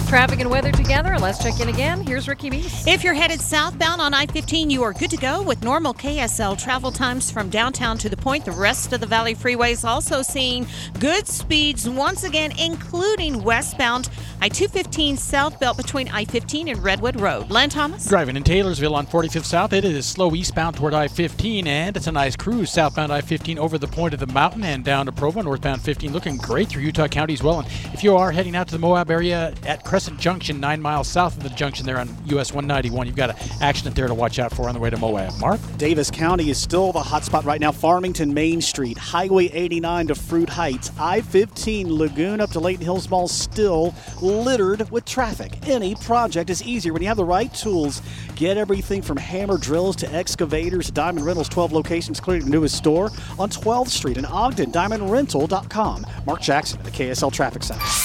Traffic and weather together. Let's check in again. Here's Ricky Meese. If you're headed southbound on I-15, you are good to go with normal KSL travel times from downtown to the point. The rest of the Valley Freeway is also seeing good speeds once again, including westbound I-215 southbound between I-15 and Redwood Road. Len Thomas? Driving in Taylorsville on 45th South, it is slow eastbound toward I-15, and it's a nice cruise southbound I-15 over the point of the mountain and down to Provo, northbound 15, looking great through Utah County as well. And if you are heading out to the Moab area at Crescent Junction, 9 miles south of the junction there on US 191, you've got an accident there to watch out for on the way to Moab. Mark? Davis County is still the hot spot right now. Farmington Main Street, Highway 89 to Fruit Heights, I-15 Lagoon up to Layton Hills Mall still littered with traffic. Any project is easier when you have the right tools. Get everything from hammer drills to excavators to Diamond Rentals, 12 locations, including the newest store on 12th Street in Ogden, diamondrental.com. Mark Jackson at the KSL Traffic Center.